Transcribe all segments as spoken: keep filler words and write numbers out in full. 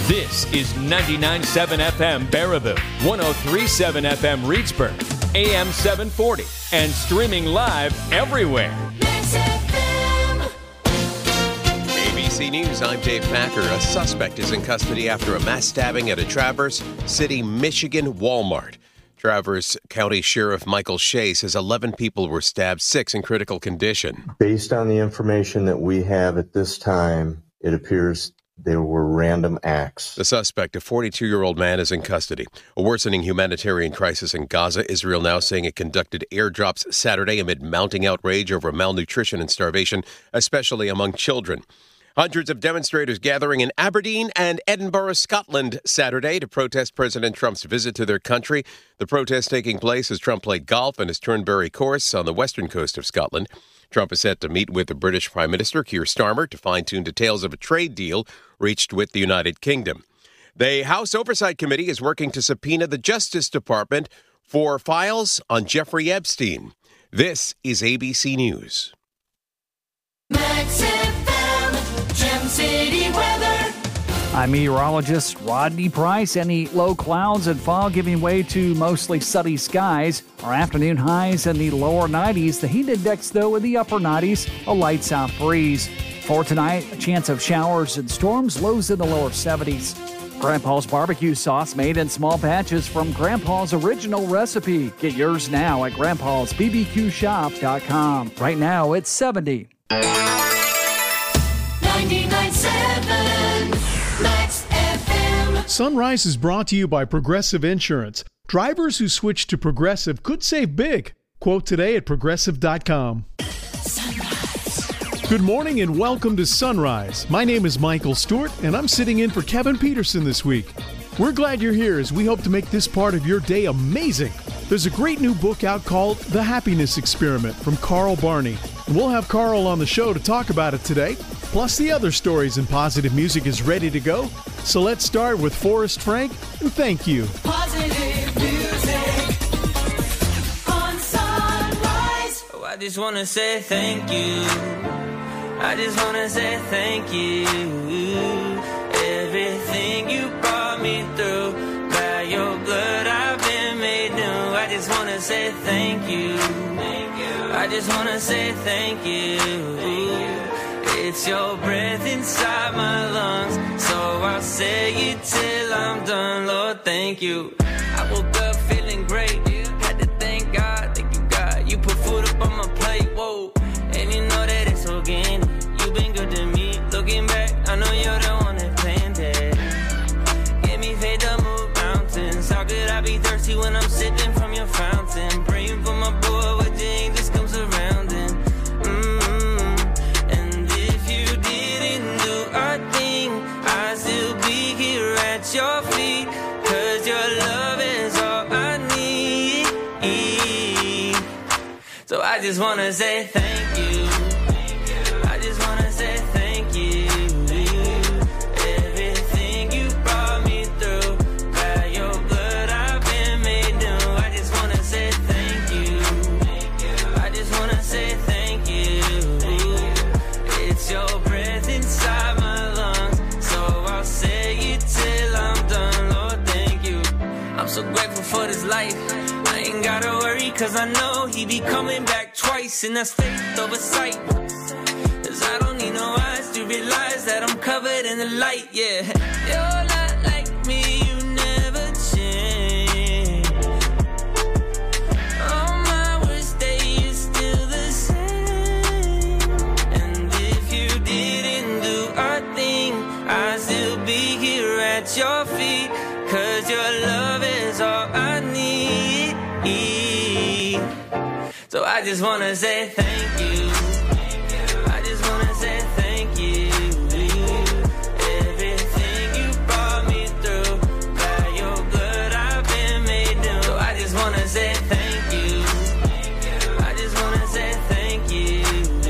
This is ninety-nine point seven F M Baraboo, one oh three point seven F M Reedsburg, A M seven forty, and streaming live everywhere. A B C News, I'm Dave Packer. A suspect is in custody after a mass stabbing at a Traverse City, Michigan Walmart. Traverse County Sheriff Michael Shea says eleven people were stabbed, six in critical condition. Based on the information that we have at this time, it appears there were random acts. The suspect, a forty-two-year-old man, is in custody. A worsening humanitarian crisis in Gaza. Israel now saying it conducted airdrops Saturday amid mounting outrage over malnutrition and starvation, especially among children. Hundreds of demonstrators gathering in Aberdeen and Edinburgh, Scotland, Saturday to protest President Trump's visit to their country. The protest taking place as Trump played golf on his Turnberry course on the western coast of Scotland. Trump is set to meet with the British Prime Minister, Keir Starmer, to fine-tune details of a trade deal reached with the United Kingdom. The House Oversight Committee is working to subpoena the Justice Department for files on Jeffrey Epstein. This is A B C News. Max F M, Gem City weather. I'm meteorologist Rodney Price. Any low clouds and fog giving way to mostly sunny skies. Our afternoon highs in the lower nineties. The heat index, though, in the upper nineties. A light south breeze. For tonight, a chance of showers and storms. Lows in the lower seventies. Grandpa's barbecue sauce made in small batches from Grandpa's original recipe. Get yours now at grandpas b b q shop dot com. Right now, it's seventy. ninety-nine point seven Max F M. Sunrise is brought to you by Progressive Insurance. Drivers who switch to Progressive could save big. Quote today at progressive dot com. Sunrise. Good morning and welcome to Sunrise. My name is Michael Stewart and I'm sitting in for Kevin Peterson this week. We're glad you're here as we hope to make this part of your day amazing. There's a great new book out called The Happiness Experiment from Carl Barney. And we'll have Carl on the show to talk about it today. Plus, the other stories and positive music is ready to go. So let's start with Forrest Frank and Thank You. Positive music on Sunrise. Oh, I just want to say thank you. I just want to say thank you. Everything you brought me through, by your blood I've been made new. I just want to say thank you. Thank you. I just want to say thank you. Thank you. It's your breath inside my lungs, so I'll say it till I'm done. Lord, thank you. I woke up feeling great. Had to thank God, thank you, God. You put food up on my plate, whoa. And you know that it's organic. You've been good to me. Looking back, I know you're the one that planned it. Give me faith to move mountains. How could I be thirsty when I'm sipping from your fountain? Praying for my boy with the angels come surrounding. Your feet, cause your love is all I need. So I just wanna say thank you. I just wanna say thank you. Everything you brought me through, by your blood I've been made new. I just wanna say thank you. I just wanna say thank you. It's your breath inside my lungs, so I'll say it till I'm done. Lord, thank you. I'm so grateful for this life. I ain't gotta worry, cause I know he be coming back twice, and that's faith over sight. Cause I don't need no eyes to realize that I'm covered in the light, yeah. You're not like me, you never change. On my worst day, you're still the same. And if you didn't do a thing, I'd still be here at your feet, cause your love is all I need. So I just wanna say thank you. I just wanna say thank you. Everything you brought me through, by your blood I've been made new. So I just wanna say thank you. I just wanna say thank you.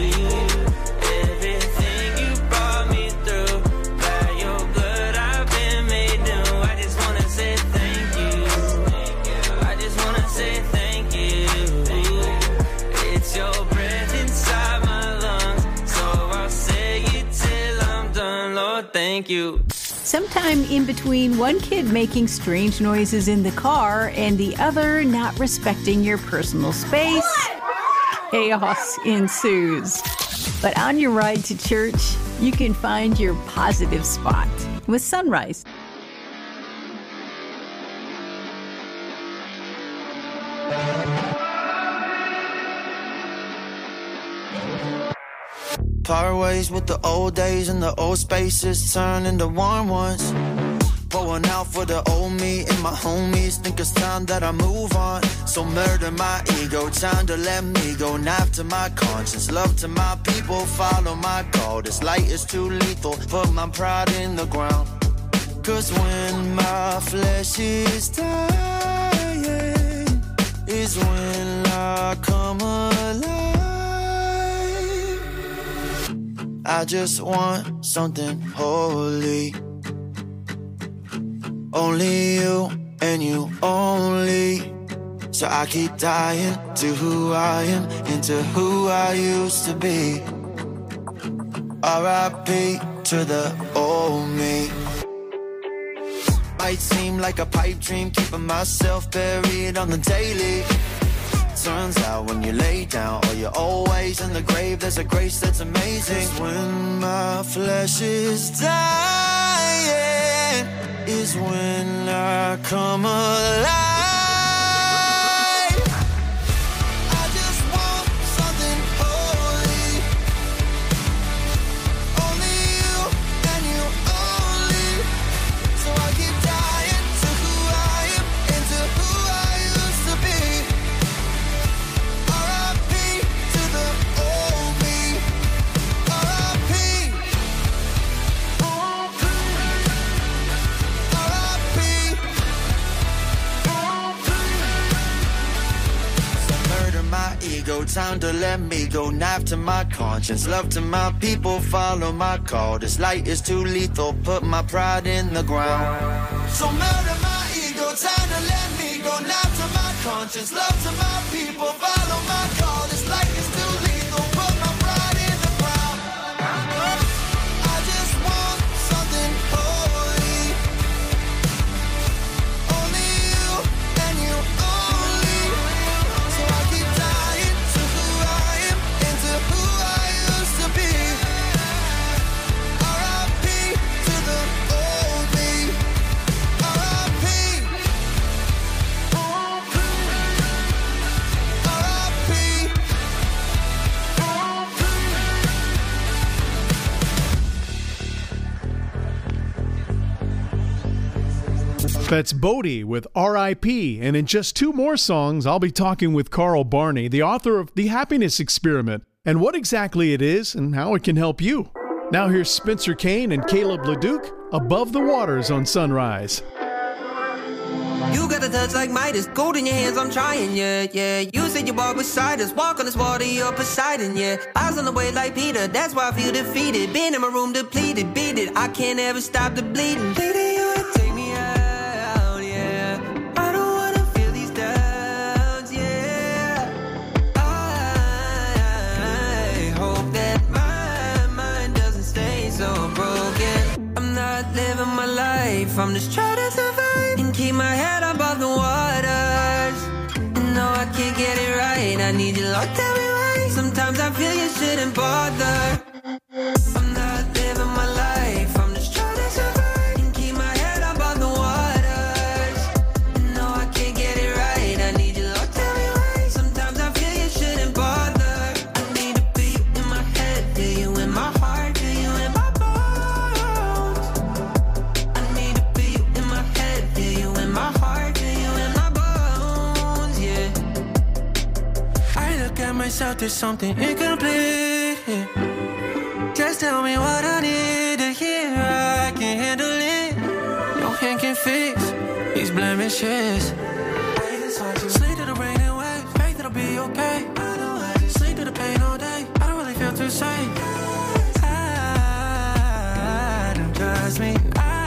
Everything you brought me through, by your blood I've been made new. I just wanna say thank you. I just wanna say thank you. It's your breath thank you. Sometime in between one kid making strange noises in the car and the other not respecting your personal space, chaos ensues. But on your ride to church, you can find your positive spot with Sunrise. Part ways with the old days and the old spaces turn into warm ones. Pouring out for the old me and my homies. Think it's time that I move on. So murder my ego, time to let me go. Knife to my conscience, love to my people. Follow my call, this light is too lethal. Put my pride in the ground. Cause when my flesh is dying is when I come alive. I just want something holy. Only you and you only. So I keep dying to who I am and to who I used to be. R I P to the old me. Might seem like a pipe dream, keeping myself buried on the daily. Turns out when you lay down or you're always in the grave, there's a grace that's amazing. When my flesh is dying is when I come alive. I just want something holy. Only you and you only. So I keep dying to who I am and to who I used to be. R I P to the old me. R I P. My ego, time to let me go. Knife to my conscience, love to my people. Follow my call, this light is too lethal. Put my pride in the ground. So murder my ego, time to let me go. Knife to my conscience, love to my people. Follow my call, this light is too lethal. Put my pride in the ground. I just want something holy. Only you and you only. So I keep dying to who I am and to who I used to be. R I P to the old me. R I P. R I P. That's Bodie with R I P, and in just two more songs, I'll be talking with Carl Barney, the author of The Happiness Experiment, and what exactly it is and how it can help you. Now here's Spencer Kane and Caleb LeDuc, Above the Waters on Sunrise. You got a touch like Midas, gold in your hands, I'm trying, yeah, yeah. You said you walk beside us, walk on this water, you're Poseidon, yeah. Eyes on the way like Peter, that's why I feel defeated. Been in my room depleted, beat it, I can't ever stop the bleeding. Bleeding, you would take me out, yeah. I don't wanna feel these doubts, yeah. I hope that my mind doesn't stay so broken. I'm not living my life, I'm just trying to survive and keep my head above the waters. And no, I can't get it right, I need you locked down me right. Sometimes I feel you shouldn't bother. I'm not living my life, I'm just trying to survive and keep my head above the waters. And no, I can't get it right, I need you locked down me right. Sometimes I feel you shouldn't bother. I need to feel you in my head, feel you in my heart, feel you in my bones. I need to feel you in my head, feel you in my heart, feel you in my bones, yeah. I look at myself, there's something incomplete, yeah. Just tell me what I need to hear, I can handle it. No hand can fix these blemishes. Sleep through the rain and wait, faith it'll be okay. Sleep through the pain all day, I don't really feel too safe. I don't trust me,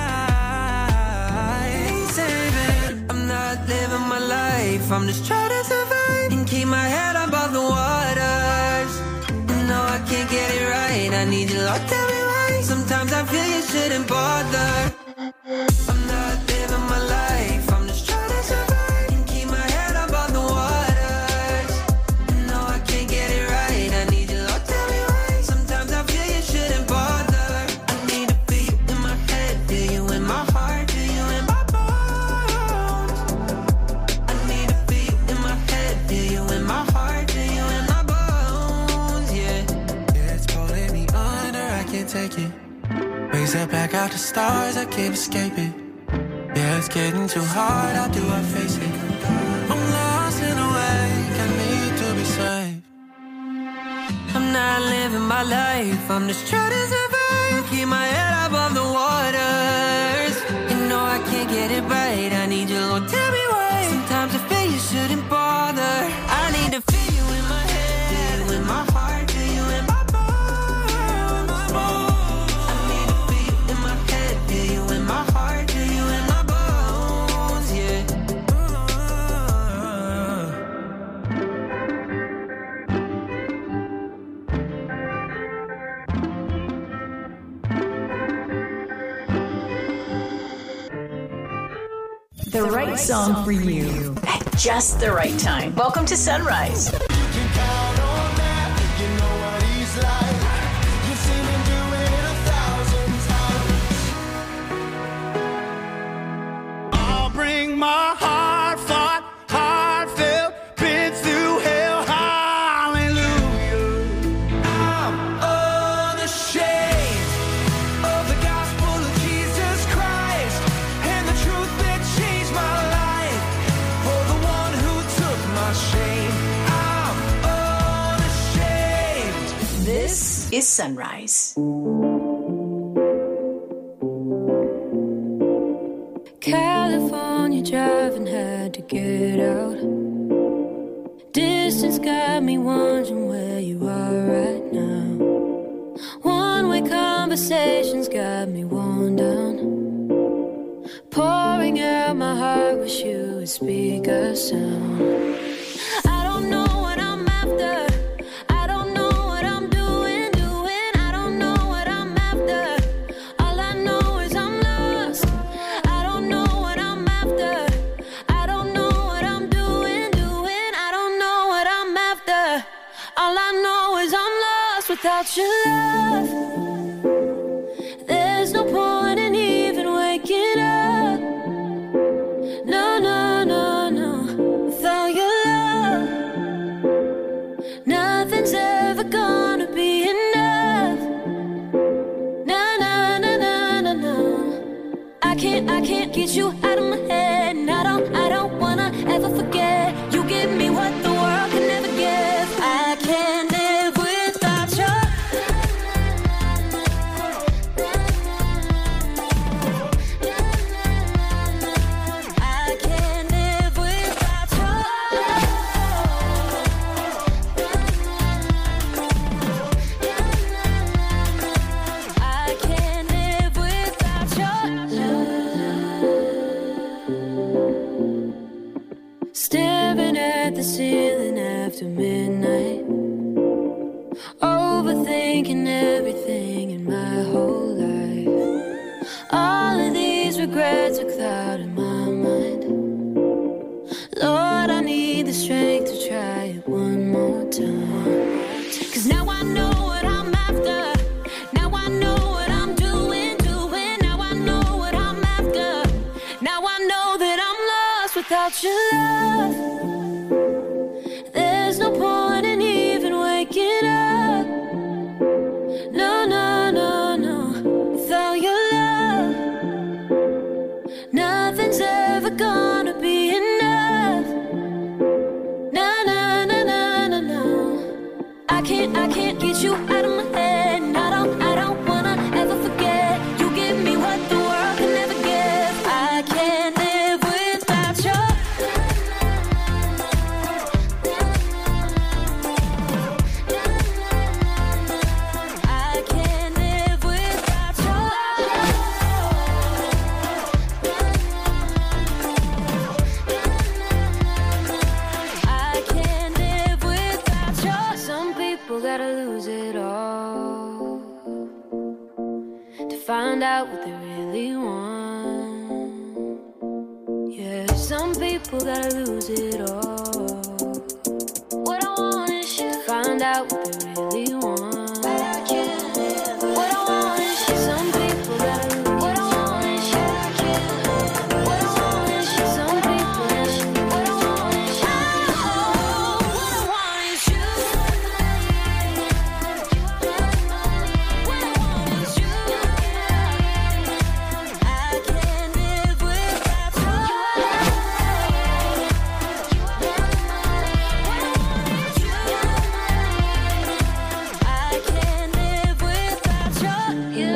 I ain't saving. I'm not living my life, I'm just trying to survive and keep my head above the waters. No, I can't get it right, I need you locked down me right. Sometimes Sometimes I feel you shouldn't bother. I'm not living my life, I'm just trying to survive and keep my head above the waters. No, I can't get it right, I need you, Lord, tell me why. Sometimes I feel you shouldn't bother. I need to feel you in my head, feel you in my heart, feel you in my bones. I need to feel you in my head, feel you in my heart, feel you in my bones, yeah. Yeah, it's pulling me under, I can't take it. Raise it back out the stars, I can't escape it. Yeah, it's getting too hard, how do I face it? I'm lost in a way, I need to be saved. I'm not living my life, I'm just trying to survive. Keep my head above the waters. You know I can't get it right, I need you, Lord, tell me why. Sometimes I feel you shouldn't bother. I need to feel you in my head, feel you in my heart, feel you in my bones, my bones. I need to feel you in my head, feel you in my heart, feel you in my bones, yeah. The right song for you at just the right time. Welcome to Sunrise. I'll bring my heart fought, heartfelt, been through hell, hallelujah. I'm unashamed of the gospel of Jesus Christ and the truth that changed my life. For the one who took my shame, I'm unashamed. This is Sunrise. California driving, had to get out. Distance got me wondering where you are right now. One-way conversations got me worn down. Pouring out my heart, wish you would speak a sound. I don't know what I'm after, I don't know what I'm doing, doing. I don't know what I'm after, all I know is I'm lost. I don't know what I'm after, I don't know what I'm doing, doing. I don't know what I'm after, all I know is I'm lost without your love. There's no point in even waking up. No, no, no, no. Without your love, nothing's ever gonna be enough. No, no, no, no, no, no. I can't, I can't get you out of my head. And I don't, I don't wanna ever forget. You give me what the world can never give. I can't live without you. I can't live without you. I can't live without you. Staring at the ceiling after midnight, overthinking everything in my whole life. All of these regrets are clouding my mind. Lord, I need the strength to try it one more time. Cause now I know what I'm after, now I know what I'm doing, doing. Now I know what I'm after, now I know that I'm lost without your love. There's no point in even waking up. No, no, no, no. Without your love, nothing's ever gonna be enough. No, no, no, no, no, no. I can't, I can't get you out of my head. And I don't, I don't wanna ever forget. You give me what the world can never give. I can't live without you. I can't live without you. I can't live without you. Some people gotta lose it all people gotta lose it all. What I want is you. Find out what they really want. But I can't live. What I want is you. Some people gotta lose. What I want is you. I can't live. What I want is you. Some people gotta lose. What I want is you. Oh, what I want is you. What I want is you. I can't live without you. I can't live without you.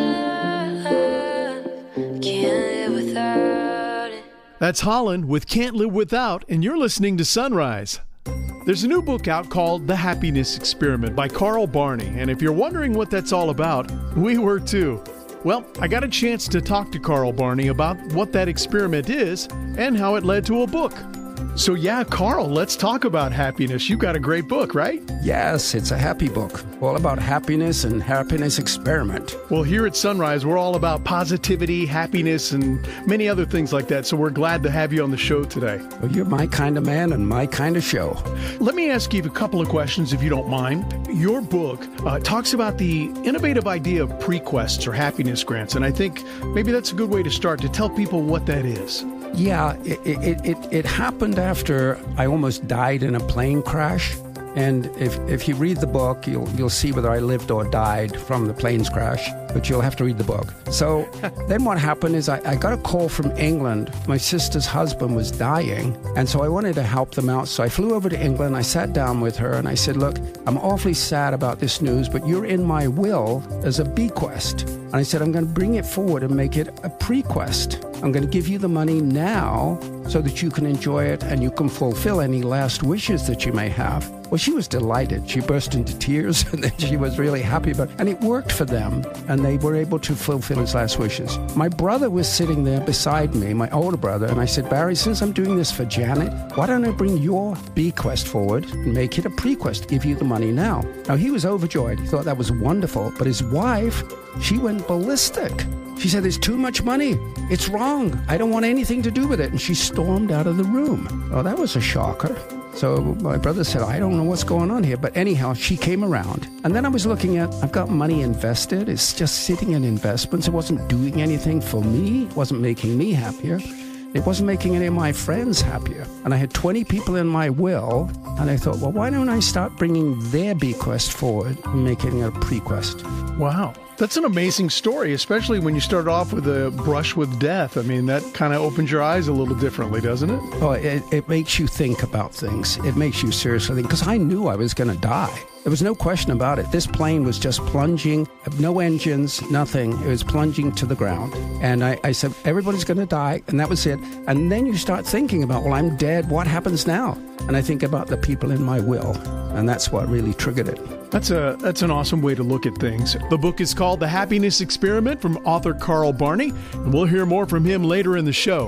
Can't live without it. That's Holland with Can't Live Without, and you're listening to Sunrise. There's a new book out called The Happiness Experiment by Carl Barney, and if you're wondering what that's all about, we were too. Well, I got a chance to talk to Carl Barney about what that experiment is and how it led to a book. So yeah, Carl, let's talk about happiness. You got a great book, right? Yes, it's a happy book, all about happiness and happiness experiment. Well, here at Sunrise, we're all about positivity, happiness, and many other things like that, so we're glad to have you on the show today. Well, you're my kind of man and my kind of show. Let me ask you a couple of questions, if you don't mind. Your book uh, talks about the innovative idea of prequests or happiness grants, and I think maybe that's a good way to start, to tell people what that is. Yeah, it, it, it, it happened after I almost died in a plane crash. And if, if you read the book, you'll you'll see whether I lived or died from the plane's crash, but you'll have to read the book. So then what happened is I, I got a call from England. My sister's husband was dying, and so I wanted to help them out. So I flew over to England, I sat down with her, and I said, look, I'm awfully sad about this news, but you're in my will as a bequest. And I said, I'm going to bring it forward and make it a prequest. I'm going to give you the money now so that you can enjoy it and you can fulfill any last wishes that you may have. Well, she was delighted. She burst into tears, and then she was really happy about it. And it worked for them, and they were able to fulfill his last wishes. My brother was sitting there beside me, my older brother, and I said, Barry, since I'm doing this for Janet, why don't I bring your bequest forward and make it a prequest, give you the money now? Now, he was overjoyed. He thought that was wonderful, but his wife, she went ballistic. She said, there's too much money. It's wrong. I don't want anything to do with it. And she stormed out of the room. Oh, that was a shocker. So my brother said, I don't know what's going on here. But anyhow, she came around. And then I was looking at, I've got money invested. It's just sitting in investments. It wasn't doing anything for me. It wasn't making me happier. It wasn't making any of my friends happier. And I had twenty people in my will. And I thought, well, why don't I start bringing their bequest forward and making it a prequest? Wow. That's an amazing story, especially when you start off with a brush with death. I mean, that kind of opens your eyes a little differently, doesn't it? Oh, it, it makes you think about things. It makes you seriously think, because I knew I was going to die. There was no question about it. This plane was just plunging, no engines, nothing. It was plunging to the ground. And I, I said, everybody's going to die, and that was it. And then you start thinking about, well, I'm dead. What happens now? And I think about the people in my will, and that's what really triggered it. That's a that's an awesome way to look at things. The book is called The Happiness Experiment from author Carl Barney, and we'll hear more from him later in the show.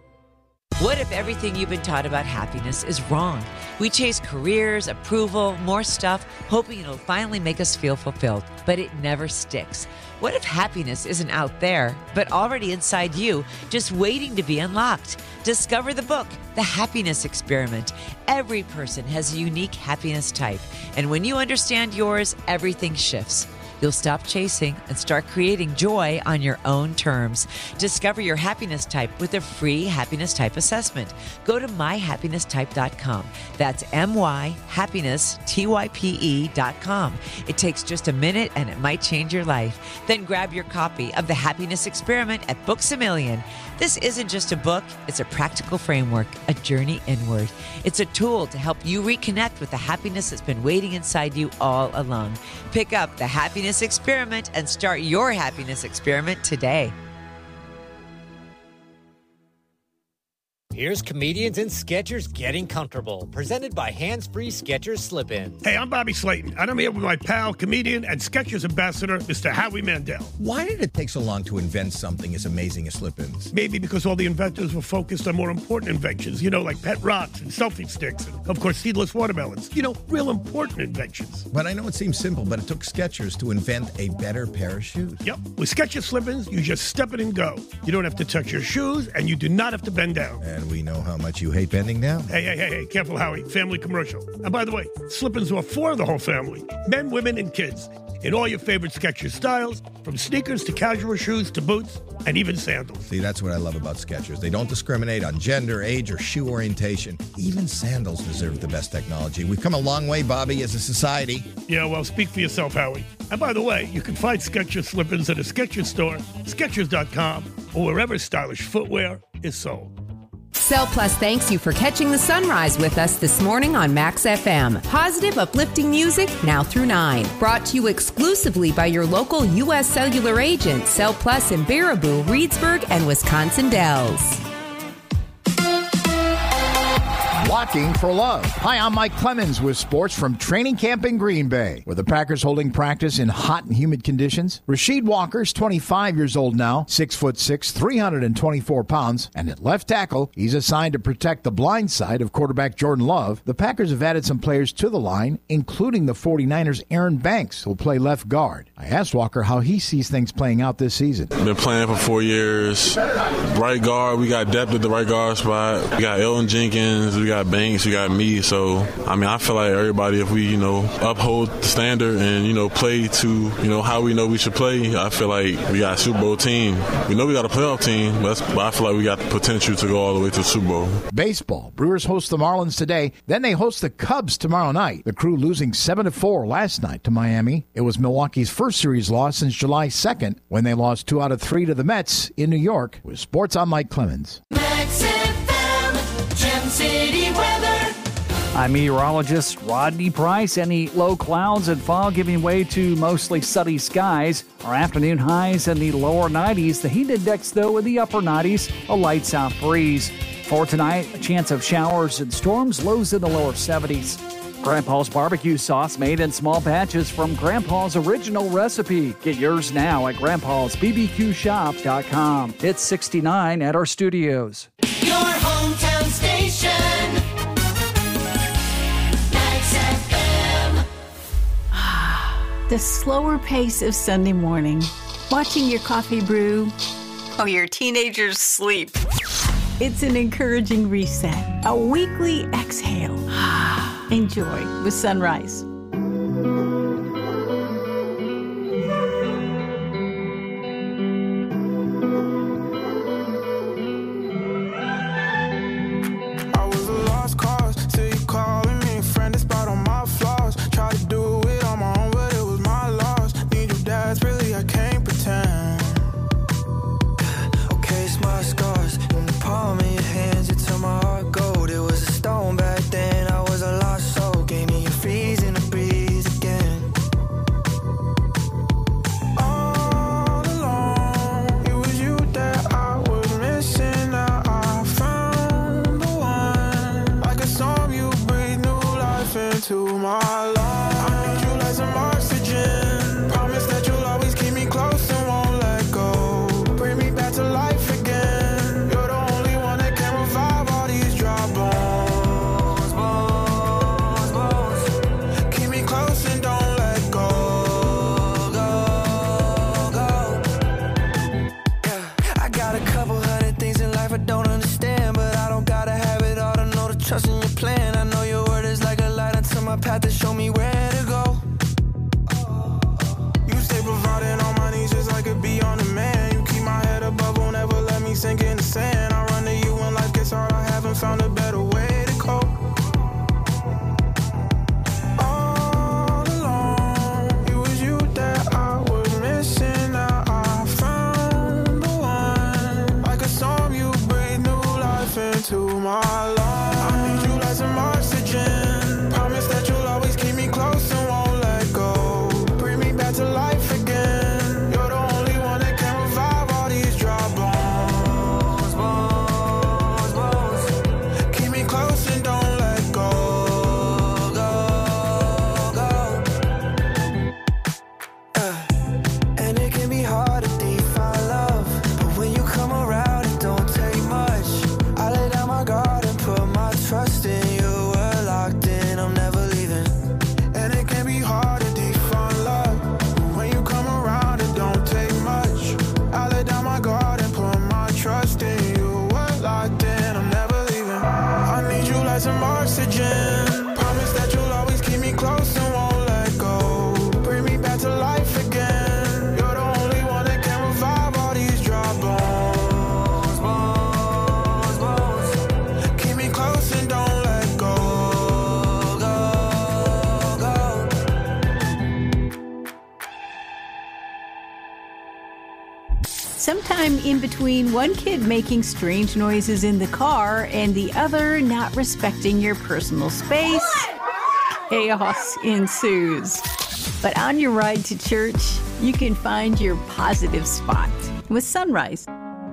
What if everything you've been taught about happiness is wrong? We chase careers, approval, more stuff, hoping it'll finally make us feel fulfilled, but it never sticks. What if happiness isn't out there, but already inside you, just waiting to be unlocked? Discover the book, The Happiness Experiment. Every person has a unique happiness type, and when you understand yours, everything shifts. You'll stop chasing and start creating joy on your own terms. Discover your happiness type with a free happiness type assessment. Go to my happiness type dot com. That's M Y happiness T Y P E dot com. It takes just a minute and it might change your life. Then grab your copy of The Happiness Experiment at Books A Million. This isn't just a book, it's a practical framework, a journey inward. It's a tool to help you reconnect with the happiness that's been waiting inside you all along. Pick up The Happiness Experiment and start your happiness experiment today. Here's Comedians and Sketchers Getting Comfortable, presented by Hands Free Skechers Slip-In. Hey, I'm Bobby Slayton, and I'm here with my pal, comedian, and Skechers ambassador, Mister Howie Mandel. Why did it take so long to invent something as amazing as slip-ins? Maybe because all the inventors were focused on more important inventions, you know, like pet rocks and selfie sticks, and, of course, seedless watermelons. You know, real important inventions. But I know it seems simple, but it took Skechers to invent a better pair of shoes. Yep. With Skechers Slip-ins, you just step it and go. You don't have to touch your shoes, and you do not have to bend down. And we know how much you hate bending down. Hey, hey, hey, hey, careful, Howie. Family commercial. And by the way, slip-ins are for the whole family. Men, women, and kids. In all your favorite Skechers styles, from sneakers to casual shoes to boots and even sandals. See, that's what I love about Skechers. They don't discriminate on gender, age, or shoe orientation. Even sandals deserve the best technology. We've come a long way, Bobby, as a society. Yeah, well, speak for yourself, Howie. And by the way, you can find Skechers slip-ins at a Skechers store, Skechers dot com, or wherever stylish footwear is sold. Cell Plus thanks you for catching the sunrise with us this morning on Max F M. Positive, uplifting music now through nine. Brought to you exclusively by your local U S Cellular agent, Cell Plus in Baraboo, Reedsburg, and Wisconsin Dells. Blocking for love. Hi, I'm Mike Clemens with sports from training camp in Green Bay, where the Packers holding practice in hot and humid conditions. Rasheed Walker's twenty-five years old now, six foot six, three hundred twenty-four pounds, and at left tackle, he's assigned to protect the blind side of quarterback Jordan Love. The Packers have added some players to the line, including the 49ers' Aaron Banks, who'll play left guard. I asked Walker how he sees things playing out this season. Been playing for four years. Right guard, we got depth at the right guard spot. We got Elton Jenkins, we got Banks, you got me. So, I mean, I feel like everybody, if we, you know, uphold the standard and, you know, play to, you know, how we know we should play, I feel like we got a Super Bowl team. We know we got a playoff team, but, that's, but I feel like we got the potential to go all the way to the Super Bowl. Baseball. Brewers host the Marlins today. Then they host the Cubs tomorrow night. The Crew losing seven to four last night to Miami. It was Milwaukee's first series loss since July second, when they lost two out of three to the Mets in New York. With sports, I'm Mike Clemens. Max F M, Gem City weather. I'm meteorologist Rodney Price. Any low clouds and fog giving way to mostly sunny skies. Our afternoon highs in the lower nineties. The heat index, though, in the upper nineties. A light south breeze. For tonight, a chance of showers and storms. Lows in the lower seventies. Grandpa's barbecue sauce made in small batches from Grandpa's original recipe. Get yours now at grandpas b b q shop dot com. It's sixty-nine at our studios. Your hometown station. Max F M. The slower pace of Sunday morning. Watching your coffee brew while your teenagers sleep. It's an encouraging reset. A weekly exhale. Enjoy with Sunrise. I was a lost cause till you calling me a friend. It's about all my flaws. Tried to do it on my own, but it was my loss. Need your dad's really, I can't pretend. Okay, it's my scars in the palm of your hands. You turn my heart gold. It was a stone back then. I was a lost soul. Gave me a freeze in the breeze again. All along, it was you that I was missing. Now I found the one. Like a song, you breathe new life into my life. I need you like some oxygen. Promise that you'll always keep me close and won't let go. Bring me back to life again. You're the only one that can revive all these dry bones, bones, bones. Keep me close and don't let go, go, go. Yeah, I got a couple hundred things in life I don't understand, but I don't gotta have it all to know to trust in your plan. I know your word is like a light unto my path to show me where to go. You stay providing on my knees just like a bee on a man. You keep my head above, won't ever let me sink in the sand. I run to you when life gets hard, I haven't found a better way to cope. All along, it was you that I was missing. Now I found the one. Like a song, you breathe new life into my life. I need you like some oxygen. Promise that you'll always keep me close and won't let go. Bring me back to life again. You're the only one that can revive all these dry bones, bones, bones. in between one kid making strange noises in the car and the other not respecting your personal space, chaos ensues. But on your ride to church, you can find your positive spot with Sunrise.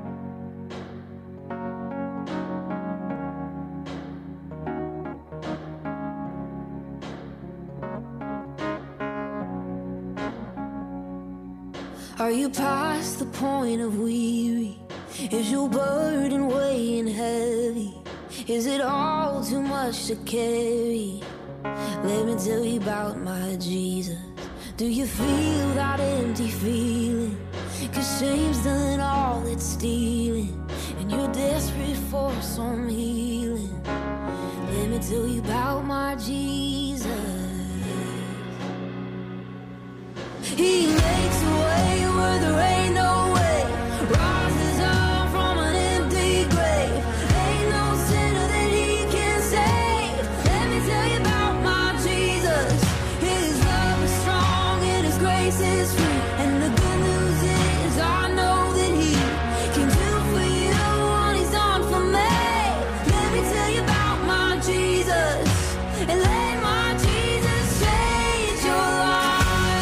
Are you past the point of weary? Is your burden weighing heavy? Is it all too much to carry? Let me tell you about my Jesus. Do you feel that empty feeling? 'Cause shame's done all it's stealing, and you're desperate for some healing. Let me tell you about my Jesus. He makes a way where there ain't no way. Rises up from an empty grave. Ain't no sinner that he can save. Let me tell you about my Jesus. His love is strong and his grace is free. And the good news is I know that he can do for you what he's done for me. Let me tell you about my Jesus. And let my Jesus change your life.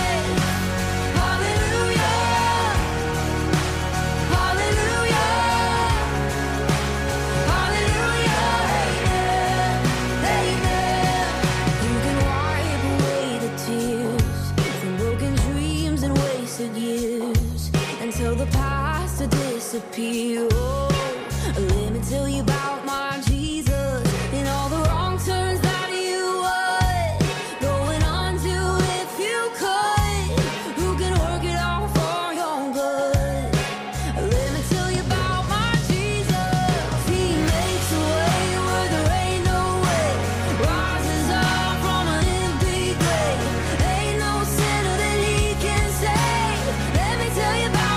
Until the past to disappear. Oh, let me tell you about my Jesus and all the wrong turns that you would going on to if you could. Who can work it all for your good? Let me tell you about my Jesus. He makes a way where there ain't no way. Rises up from an empty grave. Ain't no sinner that he can save. Let me tell you about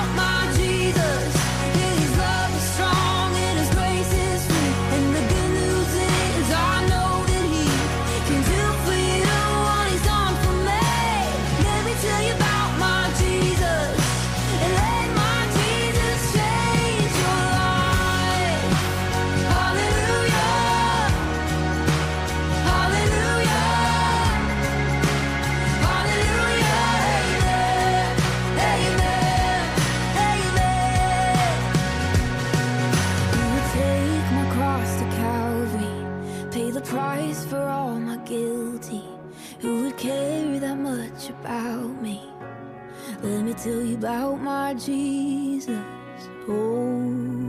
price for all my guilty. Who would care that much about me? Let me tell you about my Jesus. Oh,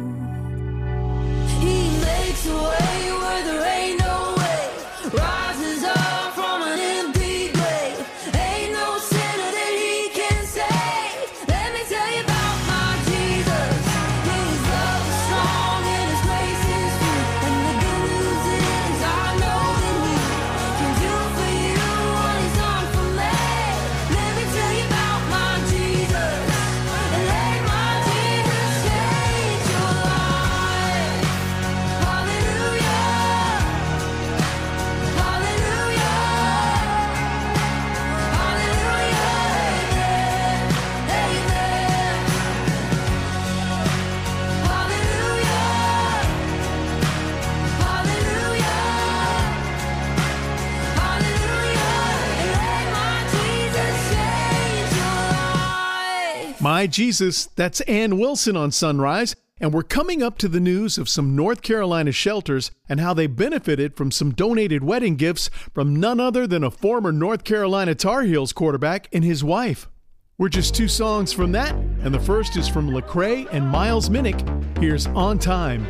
he makes a way where there ain't no way. Rises up from an empty grave. Ain't no sinner that he can save. Let me tell you about my Jesus. His love is strong and his grace is free. And the good news is I know that he can do for you what he's done for me. Let me tell you about my Jesus. And let my Jesus change your life. Hallelujah. Hallelujah. My Jesus, that's Ann Wilson on Sunrise. And we're coming up to the news of some North Carolina shelters and how they benefited from some donated wedding gifts from none other than a former North Carolina Tar Heels quarterback and his wife. We're just two songs from that, and the first is from Lecrae and Miles Minnick. Here's On Time.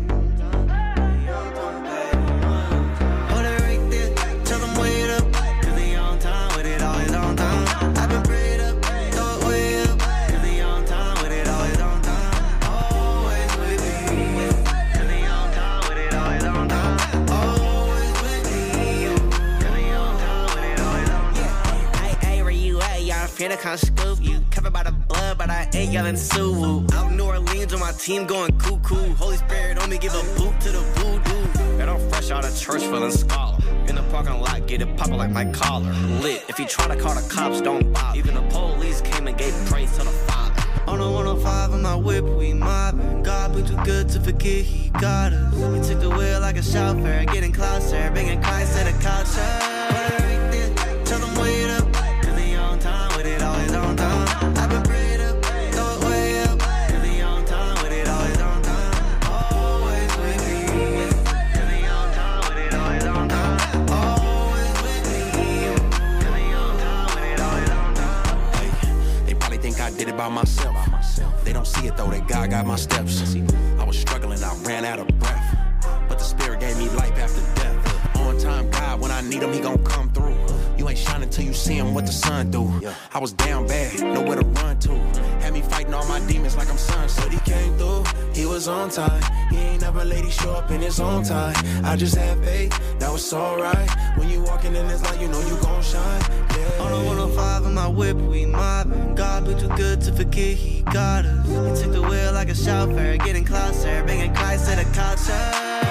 Hold it right there, tell them wait up, 'cause they on time with it, always on time. I've been prayed up, throw it way up, 'cause they on time with it, always on time. Always with me, 'cause they on time with it, always on time. Always with me, 'cause they on time with it, always on time. Hey, hey, where you at? Yeah, I'm finna come scoop you. Covered by the blood, but I ain't yelling Sue. Out in New Orleans with my team going cuckoo. Holy Spirit on me, give a boot to the voodoo. And I'm fresh out of church feeling scholar. In the parking lot, get it poppin' like my collar. Lit, if you try to call the cops, don't bother. Even the police came and gave praise to the Father. On the one oh five on my whip, we mobbing. God, we too good to forget he got us. We took the wheel like a chauffeur, getting closer, bringing Christ to the culture. Put it right there, tell them wait up, cause he on time with it, always on time. I've been prayed up, throw it way up, cause he on time with it, always on time. Always with me, cause he on time with it, always on time. Always with me, cause he on time with it, always on time. They probably think I did it by myself. They don't see it though, that God got my steps. I was struggling, I ran out of breath, but the Spirit gave me life after death. On time God, when I need him, he gon' come through. You ain't shining till you see him, what the sun do. I was down bad, nowhere to run to. Had me fighting all my demons like I'm sunset. He came through, he was on time. He ain't never lady show up in his own time. I just have faith, that was alright. When you walking in this light, you know you gon' shine. Yeah. On the one oh five on my whip, we mobbing. God, we too good to forget he got us. He took the wheel like a chauffeur, getting closer, bringing Christ to the culture.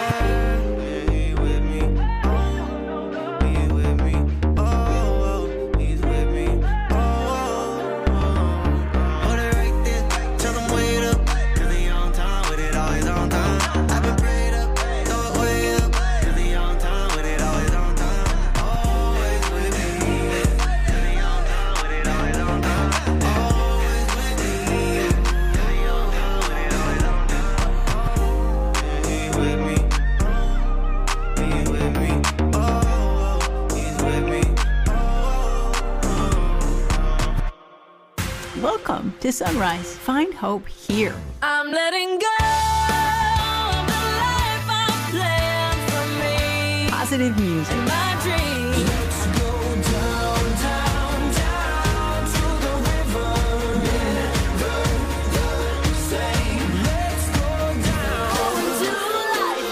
Welcome to Sunrise. Find hope here. I'm letting go of the life I've planned for me. Positive music. And my dreams. Let's go down, down, down to the river. Never the same. Let's go down to life.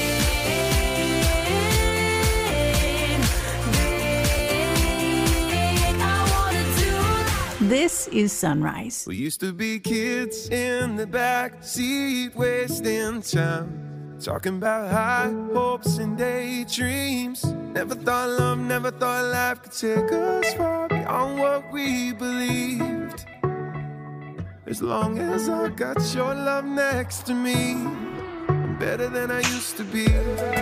Big, big. I wanna do. This is Sunrise. We used to be kids in the back seat, wasting time, talking about high hopes and daydreams. Never thought love, never thought life could take us far beyond what we believed. As long as I got your love next to me, I'm better than I used to be.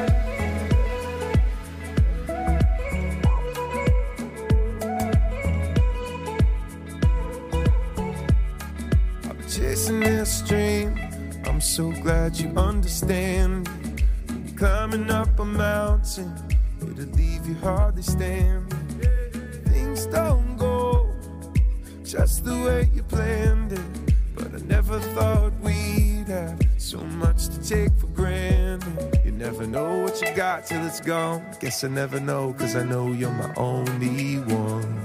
Chasing this dream, I'm so glad you understand. Climbing up a mountain, it'll leave you hardly standing. Things don't go just the way you planned it, but I never thought we'd have so much to take for granted. You never know what you got till it's gone. Guess I never know, cause I know you're my only one.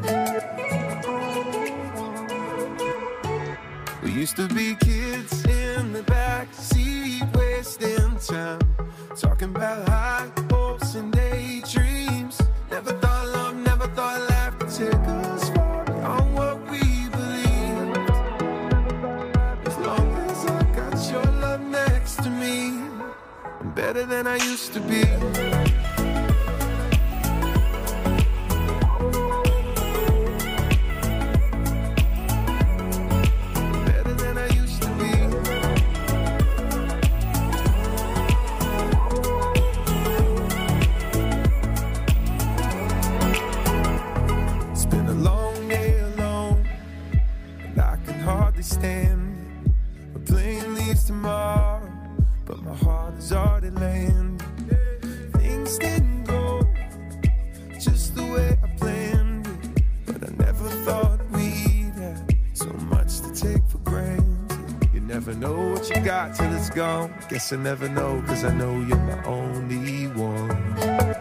We used to be kids in the back seat, wasting time, talking about high hopes and daydreams. Never thought love, never thought life could take us far beyond what we believed. As long as I got your love next to me, I'm better than I used to be. Till it's gone. Guess I never know, cause I know you're my only one.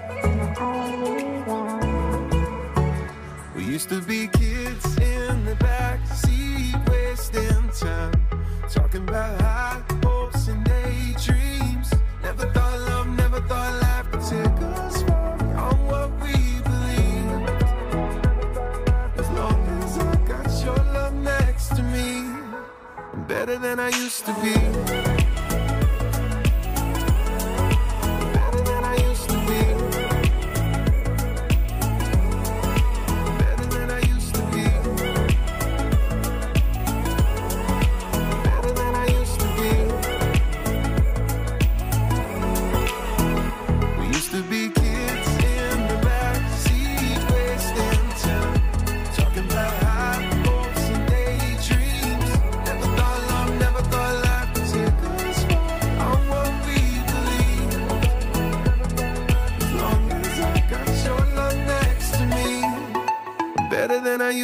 We used to be kids in the back seat, wasting time, talking about high hopes and daydreams. Never thought love, never thought life could take us far beyond what we believed. As long as I got your love next to me, I'm better than I used to be.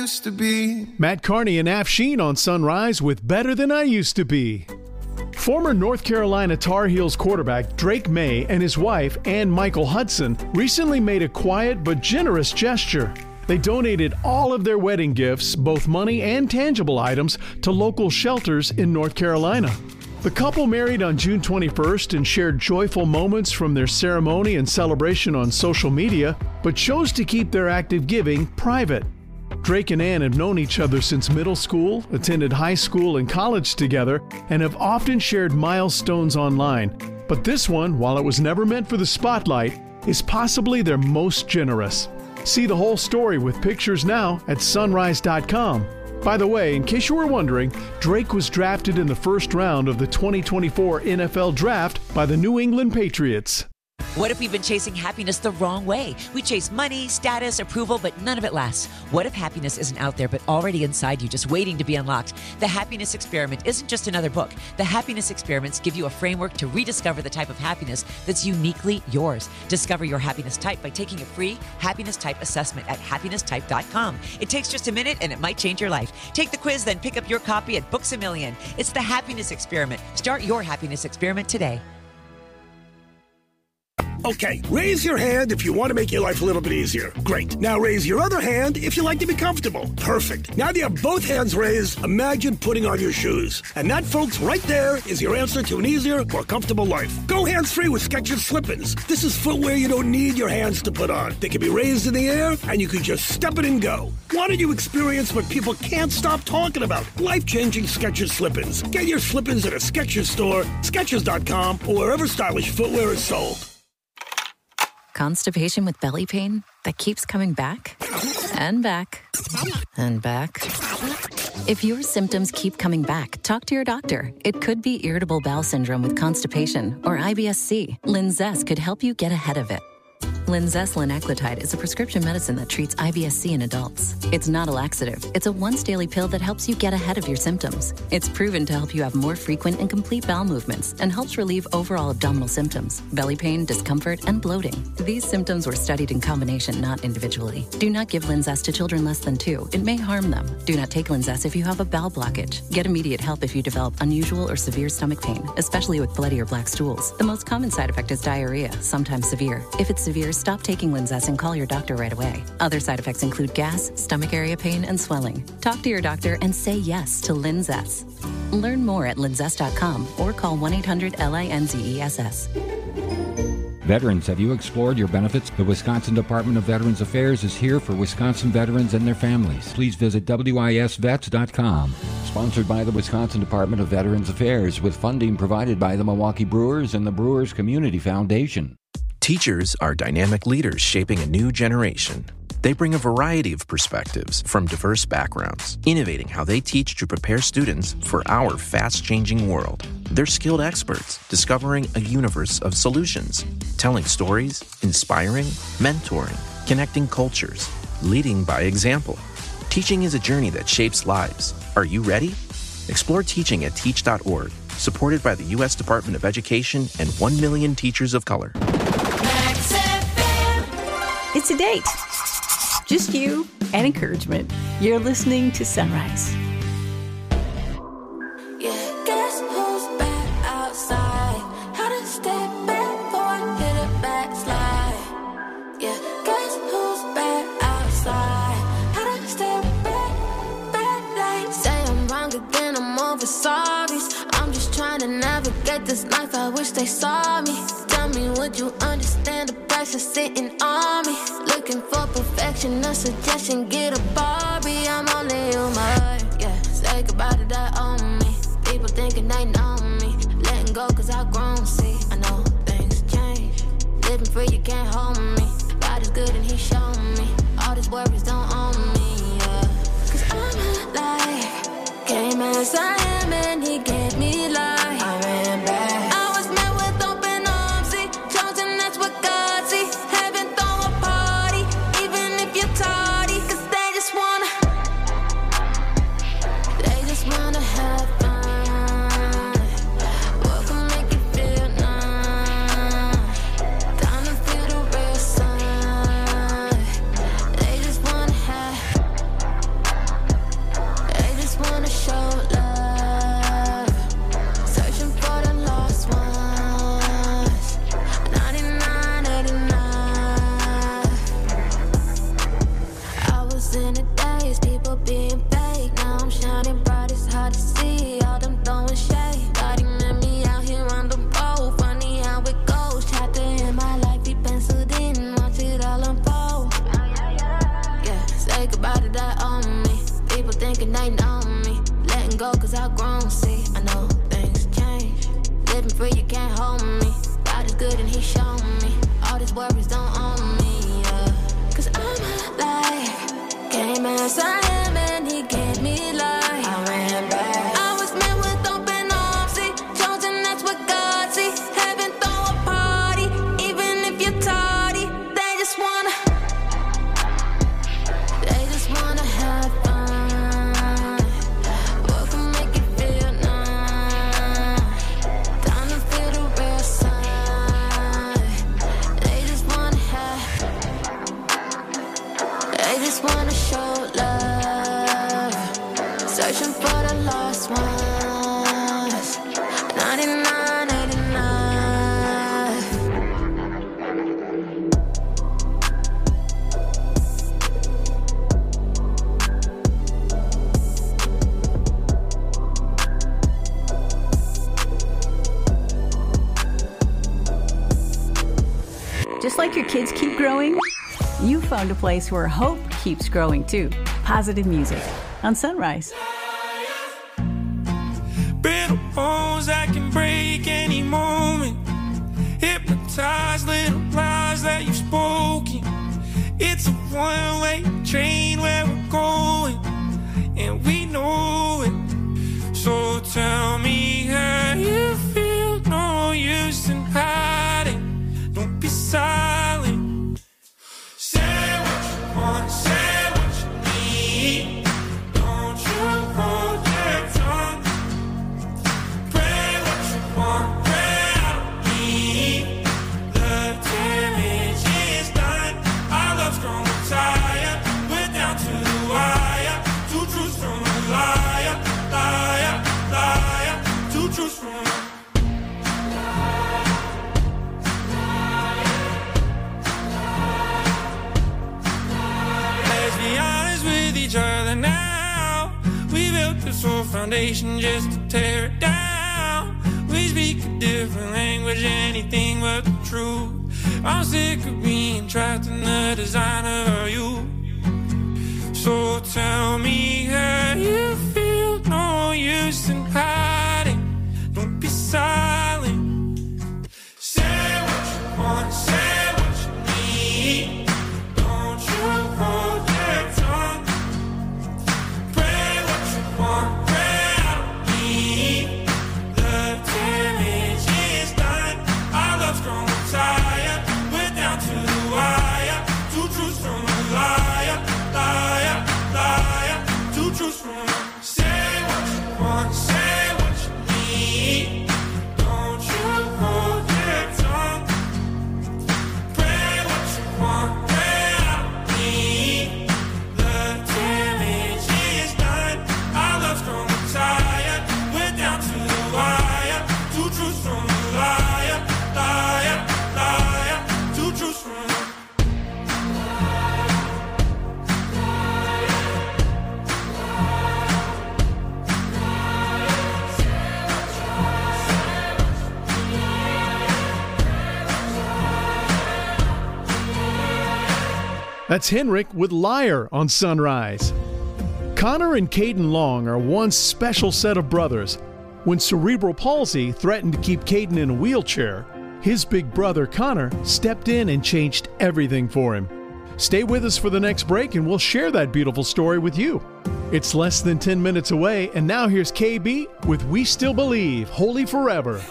used to be. Matt Carney and Afshin on Sunrise with Better Than I Used to Be. Former North Carolina Tar Heels quarterback Drake May and his wife, Ann Michael Hudson, recently made a quiet but generous gesture. They donated all of their wedding gifts, both money and tangible items, to local shelters in North Carolina. The couple married on June twenty-first and shared joyful moments from their ceremony and celebration on social media, but chose to keep their act of giving private. Drake and Ann have known each other since middle school, attended high school and college together, and have often shared milestones online. But this one, while it was never meant for the spotlight, is possibly their most generous. See the whole story with pictures now at sunrise dot com. By the way, in case you were wondering, Drake was drafted in the first round of the twenty twenty-four N F L Draft by the New England Patriots. What if we've been chasing happiness the wrong way? We chase money, status, approval, but none of it lasts. What if happiness isn't out there, but already inside you, just waiting to be unlocked? The Happiness Experiment isn't just another book. The Happiness Experiments give you a framework to rediscover the type of happiness that's uniquely yours. Discover your happiness type by taking a free happiness type assessment at happiness type dot com. It takes just a minute and it might change your life. Take the quiz, then pick up your copy at Books A Million. It's the Happiness Experiment. Start your happiness experiment today. Okay, raise your hand if you want to make your life a little bit easier. Great. Now raise your other hand if you like to be comfortable. Perfect. Now that you have both hands raised, imagine putting on your shoes. And that, folks, right there is your answer to an easier, more comfortable life. Go hands-free with Skechers Slip-ins. This is footwear you don't need your hands to put on. They can be raised in the air, and you can just step it and go. Why don't you experience what people can't stop talking about? Life-changing Skechers Slip-ins. Get your Slip-ins at a Skechers store, Skechers dot com, or wherever stylish footwear is sold. Constipation with belly pain that keeps coming back and back and back. If your symptoms keep coming back, talk to your doctor. It could be irritable bowel syndrome with constipation or I B S C. Linzess could help you get ahead of it. Linzess linaclotide is a prescription medicine that treats I B S C in adults. It's not a laxative. It's a once-daily pill that helps you get ahead of your symptoms. It's proven to help you have more frequent and complete bowel movements and helps relieve overall abdominal symptoms, belly pain, discomfort, and bloating. These symptoms were studied in combination, not individually. Do not give Linzess to children less than two. It may harm them. Do not take Linzess if you have a bowel blockage. Get immediate help if you develop unusual or severe stomach pain, especially with bloody or black stools. The most common side effect is diarrhea, sometimes severe. If it's severe, stop taking Linzess and call your doctor right away. Other side effects include gas, stomach area pain, and swelling. Talk to your doctor and say yes to Linzess. Learn more at linzess dot com or call one eight hundred L I N Z E S S. Veterans, have you explored your benefits? The Wisconsin Department of Veterans Affairs is here for Wisconsin veterans and their families. Please visit W I S vets dot com. Sponsored by the Wisconsin Department of Veterans Affairs with funding provided by the Milwaukee Brewers and the Brewers Community Foundation. Teachers are dynamic leaders shaping a new generation. They bring a variety of perspectives from diverse backgrounds, innovating how they teach to prepare students for our fast-changing world. They're skilled experts, discovering a universe of solutions, telling stories, inspiring, mentoring, connecting cultures, leading by example. Teaching is a journey that shapes lives. Are you ready? Explore teaching at teach dot org, supported by the U S Department of Education and one million teachers of color. It's a date. Just you and encouragement. You're listening to Sunrise. Yeah, guess who's back outside? How to step back for hit a backslide. Yeah, guess who's back outside? How to step back, back like say I'm wrong again, I'm over sorries. I'm just trying to navigate this life, I wish they saw me. Tell me, would you understand the price of sitting on me? Looking for perfection, a suggestion, get a Barbie. I'm only human, yeah. Say goodbye to that on me. People thinking they know me. Letting go cause I've grown, see. I know things change. Living free, you can't hold me. God is good and he shown me. All these worries don't own me, yeah. Cause I'm alive. Came as I am and he gave me life. I ran back. Wanna have fun. What can make you feel nice? Just like your kids keep growing, you found a place where hope keeps growing too. Positive music on Sunrise. Brittle bones that can break any moment. Hypnotized little lies that you've spoken. It's a one-way train where we're going, and we know it. So tell me how you feel. No use in hiding. Don't be silent. Say what you want, say what you need. Don't you hold your tongue. Pray what you want, pray out me. The damage is done. Our love's grown tired. We're down to the wire. Two truths from a liar, liar, liar. Two truths from a each other now. We built this whole foundation just to tear it down. We speak a different language, anything but the truth. I'm sick of being trapped in the design of our youth. So tell me how you feel. No use in hiding. Don't be silent. Say what you want, say what you need. Don't you hold your tongue. Pray what you want, pray out me. The damage is done. Our love's grown tired. We're down to the wire. Two truths from a liar, liar, liar. Two truths from a say what you want, say what you need. Don't you hold your tongue. Pray what you want, pray out me. The damage is done. Our love's grown tired. We're down to the wire. Two truths from a liar, liar, liar. Two truths from a That's Henrik with Liar on Sunrise. Connor and Caden Long are one special set of brothers. When cerebral palsy threatened to keep Caden in a wheelchair, his big brother Connor stepped in and changed everything for him. Stay with us for the next break and we'll share that beautiful story with you. It's less than ten minutes away, and now here's K B with We Still Believe, Holy Forever.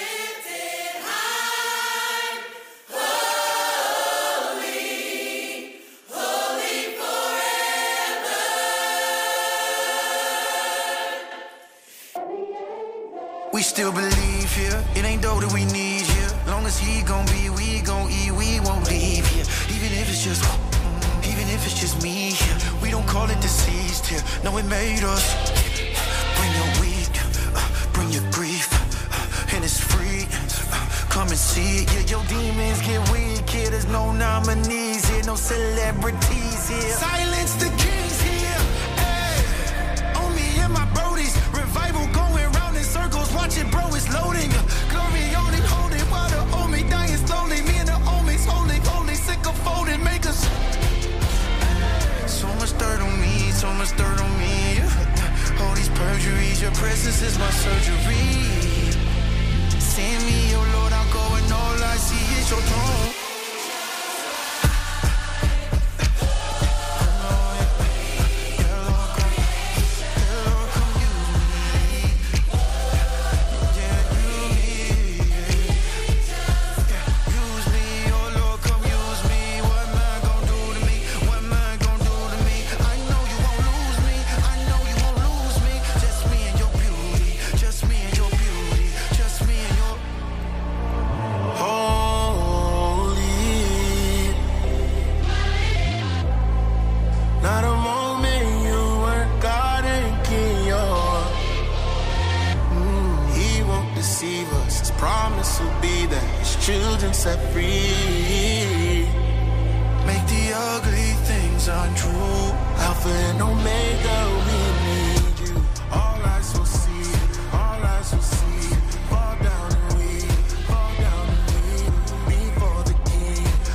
We still believe here. It ain't dough that we need here. Long as he gon' be, we gon' eat, we won't leave here. Even if it's just, even if it's just me here. We don't call it deceased here. No, it made us. Bring your weed, uh, bring your grief, uh, and it's free. Uh, come and see it. Yeah, your demons get weak here. There's no nominees here, no celebrities here. Silence the kings here. Hey, on me and my brodies. Revival going round in circles. Watch it, bro, it's loading. Glory on it, hold it. While the old me dying slowly. Me and the homies holding, holding, sick of folding. Make us. So much dirt on me, so much dirt on me. All these perjuries, your presence is my surgery. Send me, oh Lord, I'll go and all I see is your throne. Set free. Make the ugly things untrue. Alpha and Omega, we need you. All eyes will see, all eyes will see. Fall down and we, fall down and we. Before the King,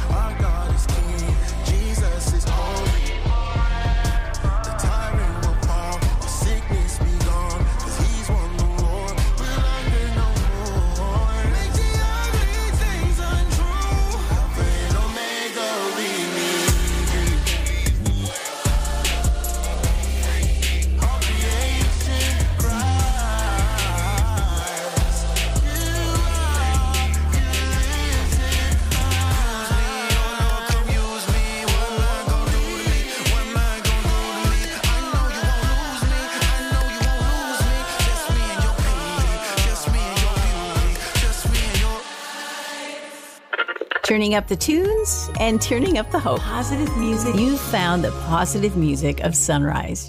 Turning up the tunes and turning up the hope. Positive music. You found the positive music of Sunrise.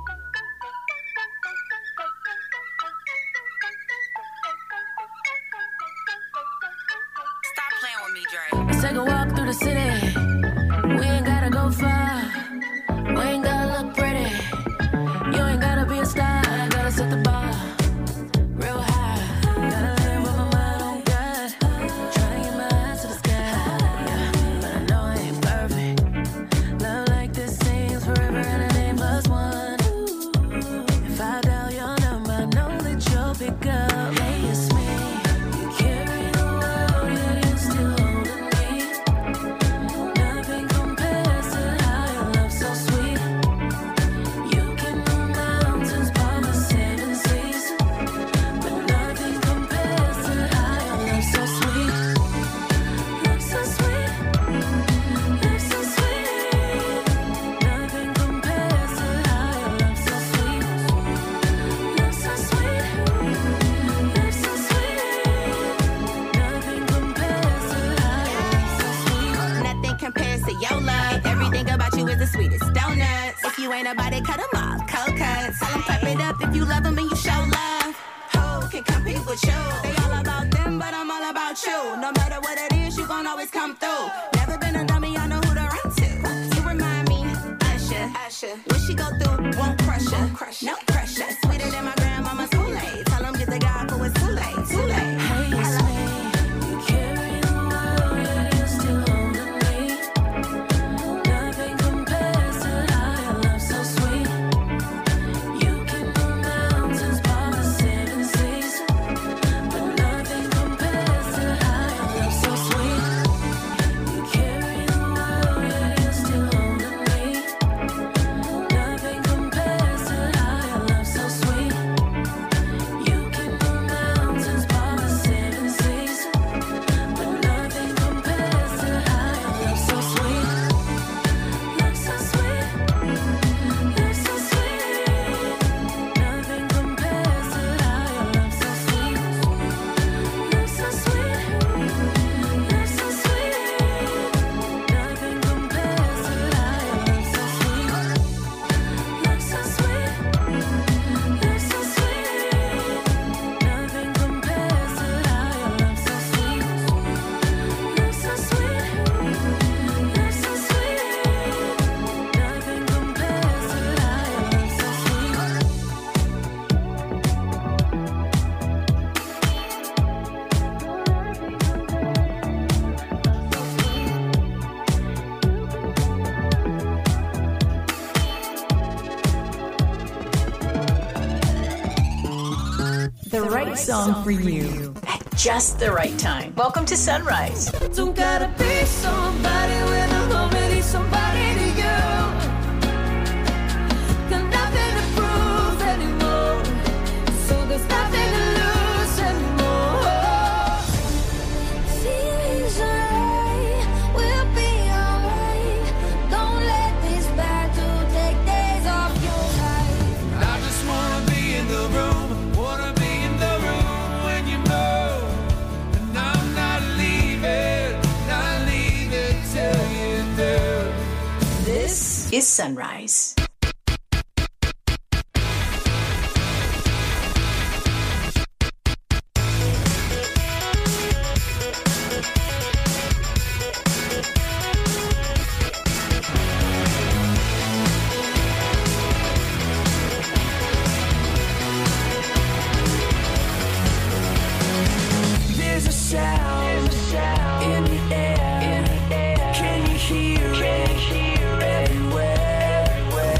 Stop playing with me, Dre. Let's take a walk through the city. We ain't gotta go far. We ain't gotta look pretty. You ain't gotta be a star. I gotta set the bar real high. Gotta live with my mind on God. Trying to get my eyes to the sky. Yeah, but I know I ain't perfect. Love like this seems forever and it ain't plus one. If I dial your number, I know that you'll pick up. Hey, it's me. You carry the world, yet you're still holding me. Nothing compares to how your love's so sweet. You can move mountains, part the seven seas, but nothing compares to how your love's so sweet. Love so sweet, love so sweet. Nothing compares to how your love's so sweet. Love so sweet, love so sweet. Nothing compares to how your love's so sweet. Nothing compares to your love. Everything about you is the sweetest donuts. If you ain't about it, cut them off. Cold cuts. Tell them pep it up if you love them and you show love. Who can compete with you? They all about them, but I'm all about you. No matter what it is, you gon' always come through. Never been a dummy, I know who to run to. You remind me, Usher. Usher. When she go through, won't crush her. No pressure. Sweeter than my grandmama's Kool-Aid. Tell them get the guy for it's too late. Too late. Hey, it's me. You carry the world, yet you're still holding me. Nothing compares to how your love's so sweet. You can move mountains, part the seven seas, but nothing compares to how your love's so sweet. You carry the world, yet you're still holding me. Nothing compares to how your love's so sweet. You can move mountains, part the seven seas, but nothing compares to how your love's so sweet. Love so sweet, love so sweet. Nothing compares to how your love's so sweet. Love so sweet, love so sweet. Nothing compares to how your love's so sweet. Love so sweet, love so sweet. Nothing compares to how your love's so sweet. Love so sweet, love so sweet. Nothing compares to how your love's so sweet. The right song for you at just the right time. Welcome to Sunrise. Don't gotta be somebody when I'm already somebody to you. Got nothing to prove anymore, so there's nothing to lose anymore. Feelings alright, we'll be alright. Don't let this battle take days off your life. I just wanna be in the room, wanna be in the room when you move. And I'm not leaving, not leaving till you do. This is Sunrise. There's a sound in the air. Can you hear it? Everywhere.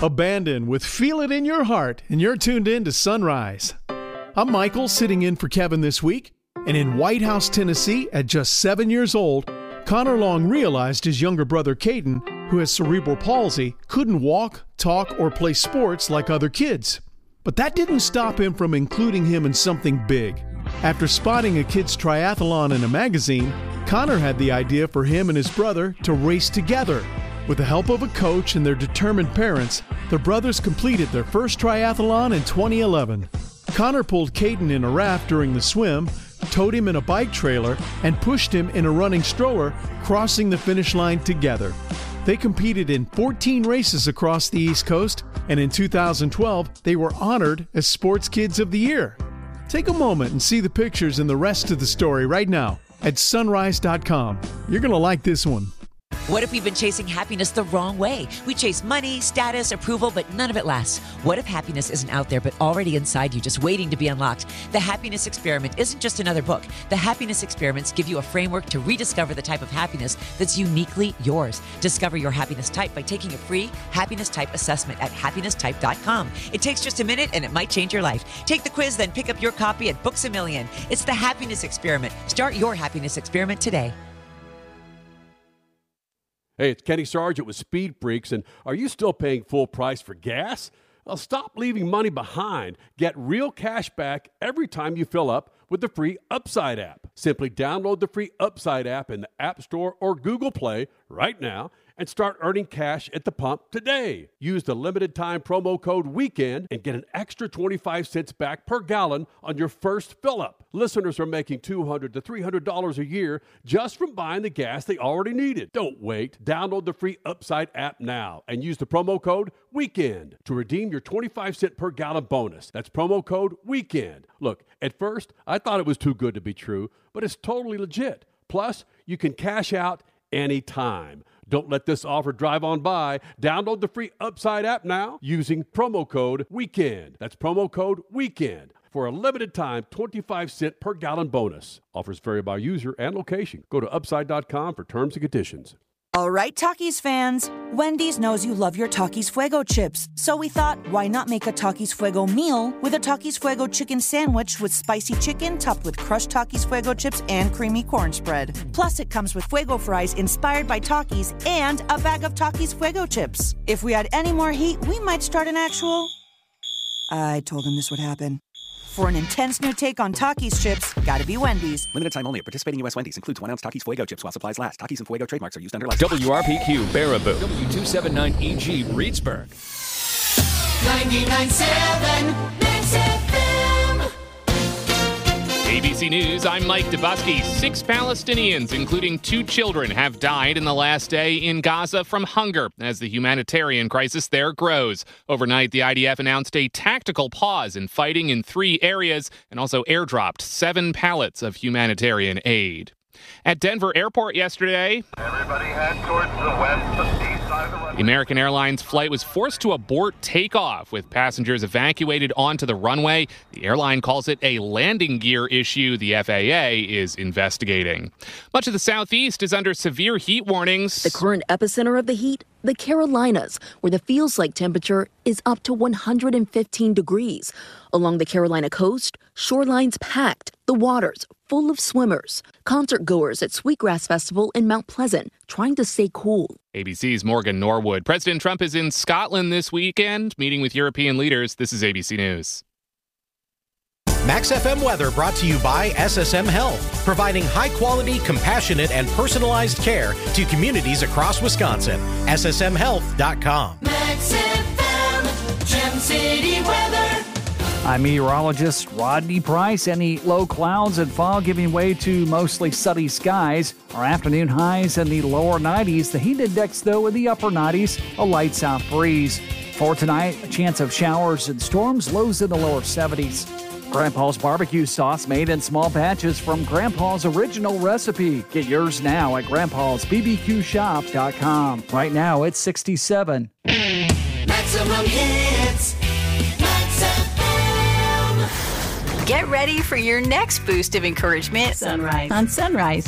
Abandon with Feel It in Your Heart, and you're tuned in to Sunrise. I'm Michael, sitting in for Kevin this week, and in White House, Tennessee, at just seven years old, Connor Long realized his younger brother Caden, who has cerebral palsy, couldn't walk, talk, or play sports like other kids. But that didn't stop him from including him in something big. After spotting a kid's triathlon in a magazine, Connor had the idea for him and his brother to race together. With the help of a coach and their determined parents, the brothers completed their first triathlon in twenty eleven. Connor pulled Caden in a raft during the swim, towed him in a bike trailer, and pushed him in a running stroller, crossing the finish line together. They competed in fourteen races across the East Coast, and in two thousand twelve, they were honored as Sports Kids of the Year. Take a moment and see the pictures and the rest of the story right now at sunrise dot com. You're going to like this one. What if we've been chasing happiness the wrong way? We chase money, status, approval, but none of it lasts. What if happiness isn't out there, but already inside you, just waiting to be unlocked? The Happiness Experiment isn't just another book. The Happiness Experiments give you a framework to rediscover the type of happiness that's uniquely yours. Discover your happiness type by taking a free happiness type assessment at happiness type dot com. It takes just a minute and it might change your life. Take the quiz, then pick up your copy at Books A Million. It's the Happiness Experiment. Start your happiness experiment today. Hey, it's Kenny Sargent with Speed Freaks, and are you still paying full price for gas? Well, stop leaving money behind. Get real cash back every time you fill up with the free Upside app. Simply download the free Upside app in the App Store or Google Play right now and start earning cash at the pump today. Use the limited time promo code WEEKEND and get an extra twenty-five cents back per gallon on your first fill up. Listeners are making two hundred to three hundred dollars a year just from buying the gas they already needed. Don't wait. Download the free Upside app now and use the promo code WEEKEND to redeem your twenty-five cent per gallon bonus. That's promo code WEEKEND. Look, at first, I thought it was too good to be true, but it's totally legit. Plus, you can cash out anytime. Don't let this offer drive on by. Download the free Upside app now using promo code WEEKEND. That's promo code WEEKEND for a limited time twenty-five cent per gallon bonus. Offers vary by user and location. Go to upside dot com for terms and conditions. All right, Takis fans. Wendy's knows you love your Takis Fuego chips. So we thought, why not make a Takis Fuego meal with a Takis Fuego chicken sandwich with spicy chicken topped with crushed Takis Fuego chips and creamy corn spread. Plus, it comes with Fuego fries inspired by Takis and a bag of Takis Fuego chips. If we had any more heat, we might start an actual... I told him this would happen. For an intense new take on Takis chips, gotta be Wendy's. Limited time only at participating U S Wendy's. Includes one ounce Takis Fuego chips while supplies last. Takis and Fuego trademarks are used under license. W R P Q, Baraboo. W two seventy-nine E G, Reedsburg. ninety-nine point seven Max F M. A B C News, I'm Mike Dubusky. Six Palestinians, including two children, have died in the last day in Gaza from hunger as the humanitarian crisis there grows. Overnight, the I D F announced a tactical pause in fighting in three areas and also airdropped seven pallets of humanitarian aid. At Denver Airport yesterday, everybody head towards the west, east side of the runway. The American Airlines flight was forced to abort takeoff with passengers evacuated onto the runway. The airline calls it a landing gear issue the F A A is investigating. Much of the Southeast is under severe heat warnings. The current epicenter of the heat, the Carolinas, where the feels-like temperature is up to one hundred fifteen degrees. Along the Carolina coast, shorelines packed, the waters full of swimmers. Concert goers at Sweetgrass Festival in Mount Pleasant trying to stay cool. A B C's Morgan Norwood. President Trump is in Scotland this weekend, meeting with European leaders. This is A B C News. Max F M weather brought to you by S S M Health, providing high-quality, compassionate, and personalized care to communities across Wisconsin. S S M health dot com. Max F M, Gem City weather. I'm meteorologist Rodney Price. Any low clouds and fog giving way to mostly sunny skies. Our afternoon highs in the lower nineties. The heat index, though, in the upper nineties. A light south breeze. For tonight, a chance of showers and storms. Lows in the lower seventies. Grandpa's barbecue sauce made in small batches from Grandpa's original recipe. Get yours now at grandpas b b q shop dot com. Right now, it's sixty-seven. Maximum hits. Max F M. Get ready for your next boost of encouragement. Sunrise. On Sunrise.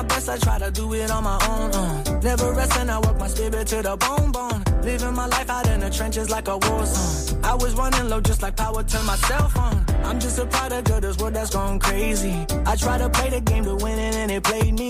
my best, I try to do it on my own. Uh. Never resting, I work my spirit to the bone bone. Living my life out in the trenches like a war song. I was running low just like power to my cell phone. I'm just a product of this world that's gone crazy. I try to play the game to win it and it played me.